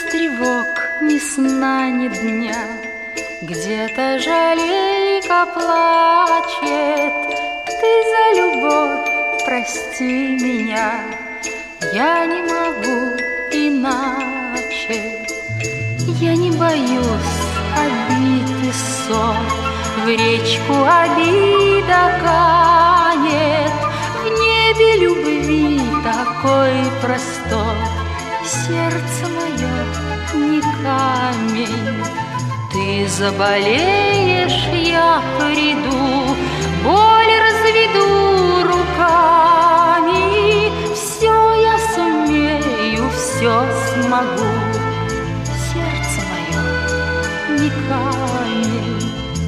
тревог, ни сна, ни дня, где-то жалейка плачет. Ты за любовь прости меня, я не могу иначе. Я не боюсь обид и ссор, в речку обида канет. В небе любви такой простор, сердце мое не камень. Ты заболеешь, я приду, боль разведу руками. Все я сумею, все смогу, сердце мое не камень.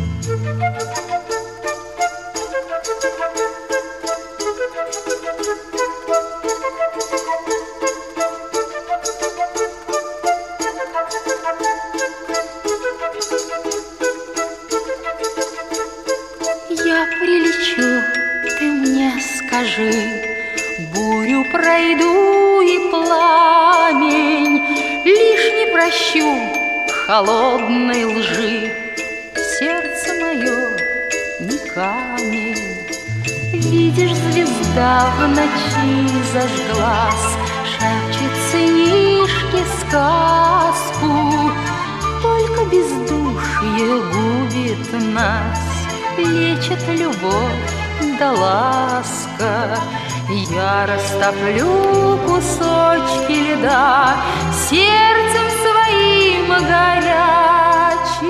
Я прилечу, ты мне скажи, бурю пройду и пламень, лишь не прощу холодной лжи, сердце мое не камень. Видишь, звезда в ночи зажглась, шепчет сынишке сказку, только бездушье губит нас, лечит любовь да ласка. Я растоплю кусочки льда сердцем своим горячим.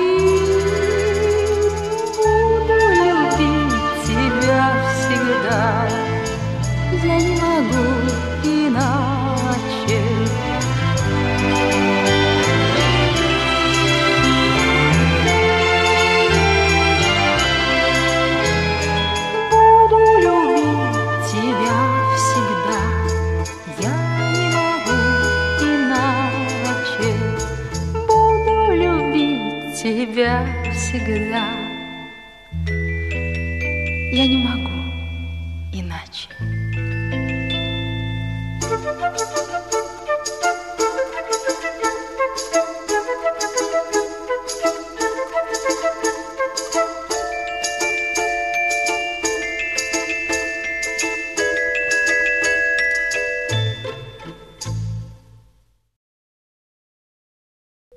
Буду любить тебя всегда, я не могу иначе. Тебя всегда, я не могу.